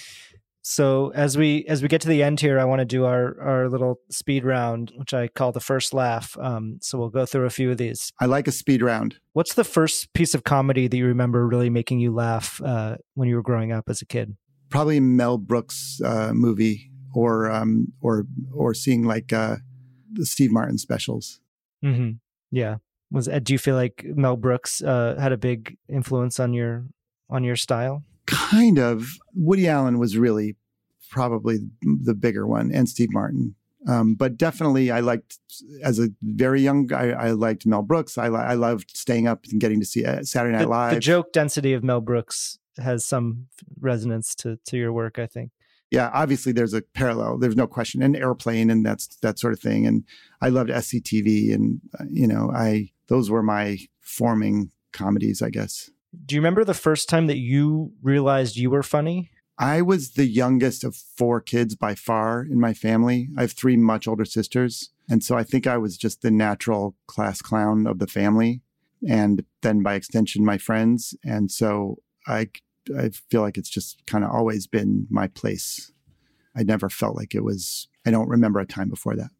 So as we as we get to the end here, I want to do our our little speed round, which I call the first laugh. Um, so we'll go through a few of these. I like a speed round. What's the first piece of comedy that you remember really making you laugh uh, when you were growing up as a kid? Probably Mel Brooks uh, movie, or um, or or seeing like uh, the Steve Martin specials. Mm-hmm. Yeah. Was do you feel like Mel Brooks uh, had a big influence on your on your style? Kind of. Woody Allen was really probably the bigger one, and Steve Martin. Um, but definitely, I liked, as a very young guy, I liked Mel Brooks. I, I loved staying up and getting to see Saturday Night the, Live. The joke density of Mel Brooks has some resonance to to your work, I think. Yeah, obviously there's a parallel. There's no question. And Airplane and that's that sort of thing. And I loved S C T V, and uh, you know, I those were my forming comedies, I guess. Do you remember the first time that you realized you were funny? I was the youngest of four kids by far in my family. I have three much older sisters. And so I think I was just the natural class clown of the family, and then by extension, my friends. And so I, I feel like it's just kind of always been my place. I never felt like it was, I don't remember a time before that.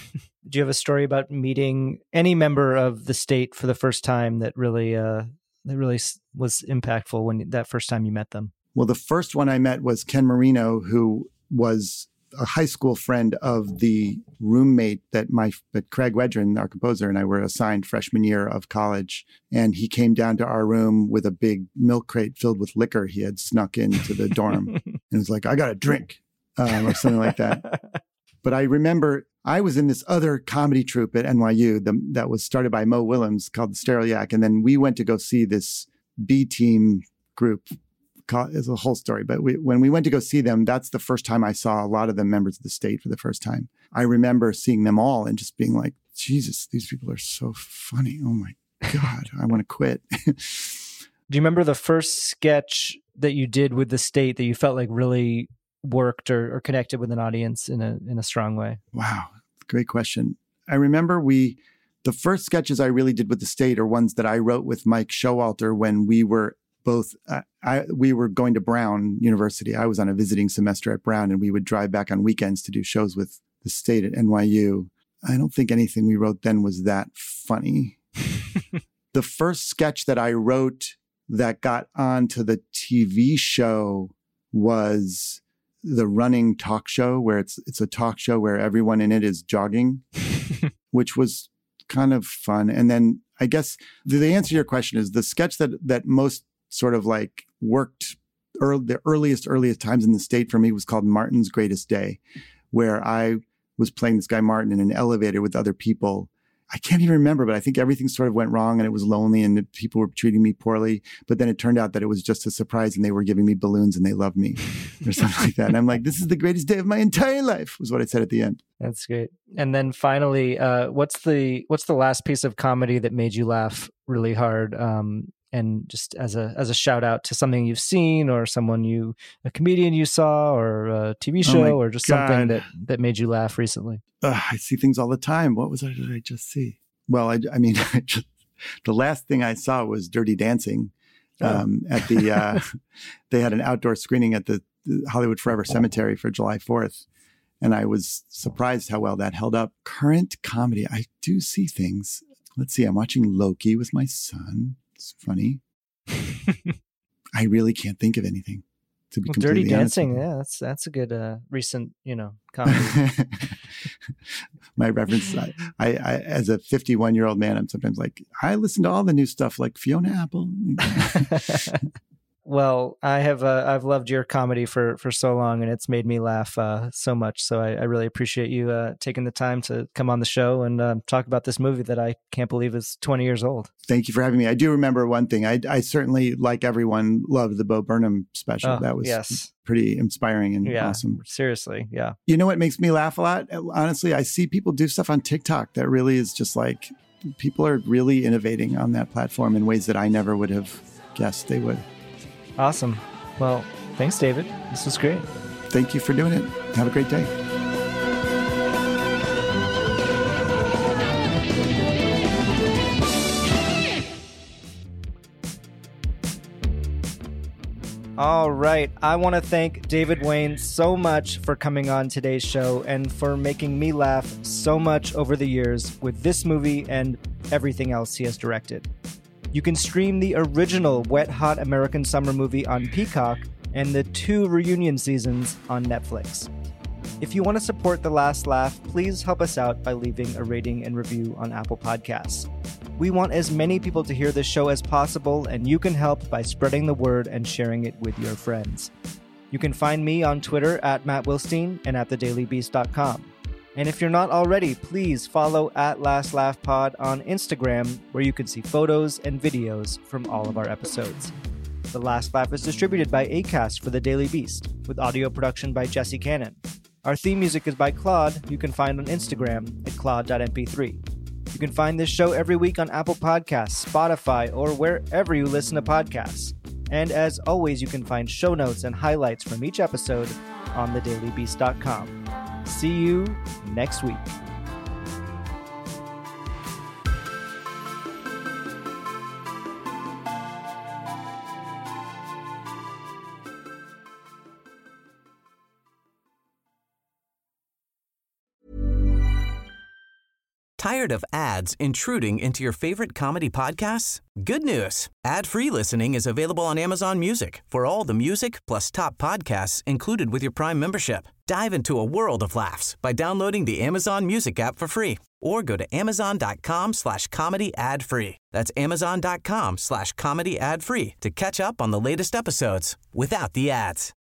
Do you have a story about meeting any member of the state for the first time that really, uh, that really was impactful when that first time you met them? Well, the first one I met was Ken Marino, who was a high school friend of the roommate that my that Craig Wedren, our composer, and I were assigned freshman year of college. And he came down to our room with a big milk crate filled with liquor he had snuck into the dorm. And was like, I got a drink, um, or something like that. But I remember I was in this other comedy troupe at N Y U the, that was started by Mo Willems called the Sterile Yak. And then we went to go see this B team group. It's a whole story, but we, when we went to go see them, that's the first time I saw a lot of the members of the state for the first time. I remember seeing them all and just being like, Jesus, these people are so funny. Oh my God, I want to quit. Do you remember the first sketch that you did with the state that you felt like really worked or, or connected with an audience in a in a strong way? Wow, great question. I remember we The first sketches I really did with the state are ones that I wrote with Mike Showalter when we were both, uh, I, we were going to Brown University. I was on a visiting semester at Brown, and we would drive back on weekends to do shows with the state at N Y U. I don't think anything we wrote then was that funny. The first sketch that I wrote that got onto the T V show was the Running talk show, where it's it's a talk show where everyone in it is jogging, which was kind of fun. And then I guess the, the answer to your question is the sketch that that most sort of like worked early, the earliest, earliest times in the state for me was called Martin's Greatest Day, where I was playing this guy Martin in an elevator with other people. I can't even remember, but I think everything sort of went wrong and it was lonely and people were treating me poorly. But then it turned out that it was just a surprise and they were giving me balloons and they loved me or something like that. And I'm like, this is the greatest day of my entire life, was what I said at the end. That's great. And then finally, uh, what's the what's the last piece of comedy that made you laugh really hard? Um, and just as a as a shout out to something you've seen or someone you, a comedian you saw or a T V show oh or just God. something that, that made you laugh recently. Uh, I see things all the time. What was I, did I just see? Well, I, I mean, I just, the last thing I saw was Dirty Dancing um, oh. at the, uh, they had an outdoor screening at the Hollywood Forever Cemetery for July fourth. And I was surprised how well that held up. Current comedy, I do see things. Let's see, I'm watching Loki with my son. It's funny. I really can't think of anything. To be well, completely Dirty Dancing, honest. yeah, that's that's a good uh, recent, you know, comedy. My reference, I, I, I, as a fifty-one-year-old man, I'm sometimes like, I listen to all the new stuff like Fiona Apple. Well, I have uh, I've loved your comedy for, for so long, and it's made me laugh uh, so much. So I, I really appreciate you uh, taking the time to come on the show and uh, talk about this movie that I can't believe is twenty years old. Thank you for having me. I do remember one thing. I, I certainly, like everyone, loved the Bo Burnham special. Oh, that was yes. pretty inspiring and yeah, awesome. Seriously, yeah. You know what makes me laugh a lot? Honestly, I see people do stuff on TikTok that really is just like, people are really innovating on that platform in ways that I never would have guessed they would. Awesome. Well, thanks, David. This was great. Thank you for doing it. Have a great day. All right. I want to thank David Wain so much for coming on today's show and for making me laugh so much over the years with this movie and everything else he has directed. You can stream the original Wet Hot American Summer movie on Peacock and the two reunion seasons on Netflix. If you want to support The Last Laugh, please help us out by leaving a rating and review on Apple Podcasts. We want as many people to hear this show as possible, and you can help by spreading the word and sharing it with your friends. You can find me on Twitter at Matt Wilstein and at the daily beast dot com. And if you're not already, please follow at Last Laugh Pod on Instagram, where you can see photos and videos from all of our episodes. The Last Laugh is distributed by Acast for The Daily Beast, with audio production by Jesse Cannon. Our theme music is by Claude, you can find on Instagram at claude dot m p three. You can find this show every week on Apple Podcasts, Spotify, or wherever you listen to podcasts. And as always, you can find show notes and highlights from each episode on the daily beast dot com. See you next week. Tired of ads intruding into your favorite comedy podcasts? Good news. Ad-free listening is available on Amazon Music for all the music plus top podcasts included with your Prime membership. Dive into a world of laughs by downloading the Amazon Music app for free or go to amazon.com slash comedy ad free. That's amazon.com slash comedy ad free to catch up on the latest episodes without the ads.